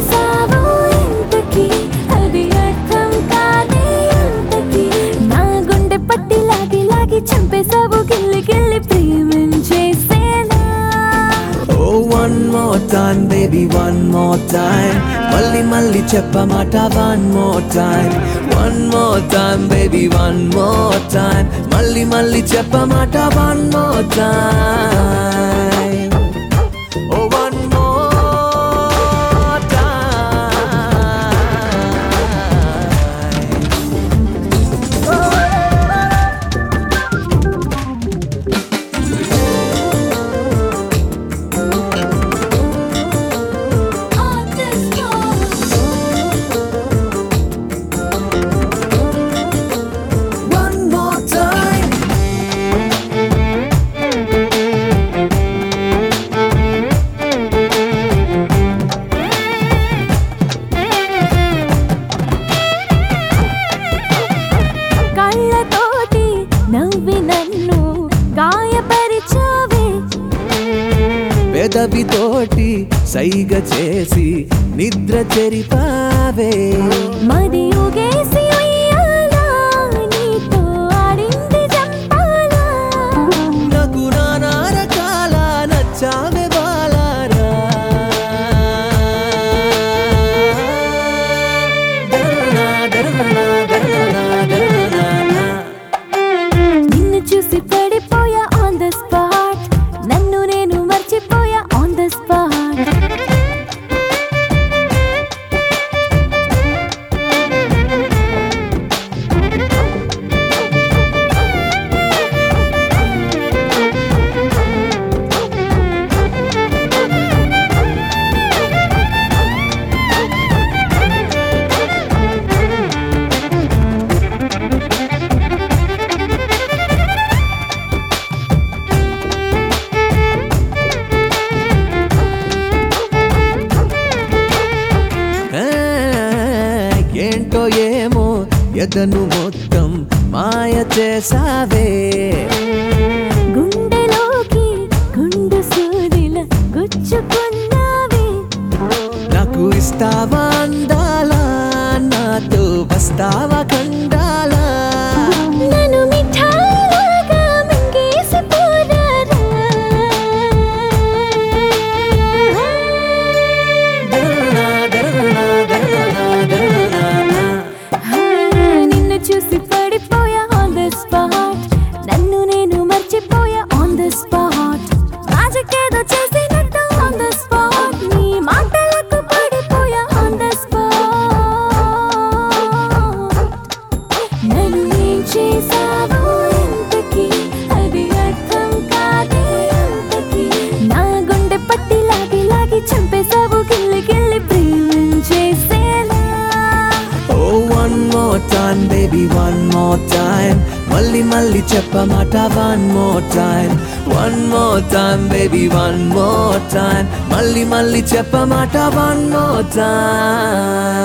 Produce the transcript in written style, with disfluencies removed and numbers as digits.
చేసావో ఇంతకీ అది అర్థం కాదే ఇంతకీ నా గుండె పట్టి లాగి లాగి చంపేసావు గిల్లి గిల్లి ప్రేమించేసేలా Oh, one more time, baby, one more time. Malli malli cheppamata one more time. One more time, baby, one more time. Malli malli cheppamata one more time. Oh, one more time. on this floor One more time. కళ్ళతోటి నవ్వి నన్ను గాయపరిచావే పెదవితోటి సైగ చేసి నిద్ర చెరిపావే మది ఊగేసి ఉయ్యాలా నీతో ఆడింది జంపాలా నాకు నానా రకాల నచ్చావే బాలారా దరనా, దరనా, దరనా, దరనా. నిన్ను చూసి పడిపోయా ఆన్ ద స్పాట్ నన్ను నేను మర్చిపోయా ఆన్ ద స్పాట్ ఆ, ఏంటో ఏమో ఎదను మొత్తం మాయ చేసావే గుండెలోకి గుండు సూదిల గుచ్చుకున్నావే నాకు ఇస్తావా అందాలా నాతో వస్తావా కండాలా నన్ను మిఠాయిలాగా మింగేసి పోరారా దరనా, దరనా, దరనా, దరనా. నిన్ను చూసి పడిపోయా ఆన్ ద స్పాట్ నన్ను నేను మర్చిపోయా ఆన్ ద స్పాట్ మ్యాజిక్ ఏదో చేసినట్టు ఆన్ ద స్పాట్ నీ మాటలకు పడిపోయా ఆన్ ద స్పాట్ నన్ను ఏం చేసావో ఇంతకీ అది అర్థం కాదే ఇంతకీ నా గుండె పట్టి లాగి లాగి చంపేసావు గిల్లి గిల్లి ప్రేమించేసేలా Oh, one more time, baby, one more time. Malli malli cheppamata one more time. One more time, baby, one more time. Malli malli cheppamata one more time.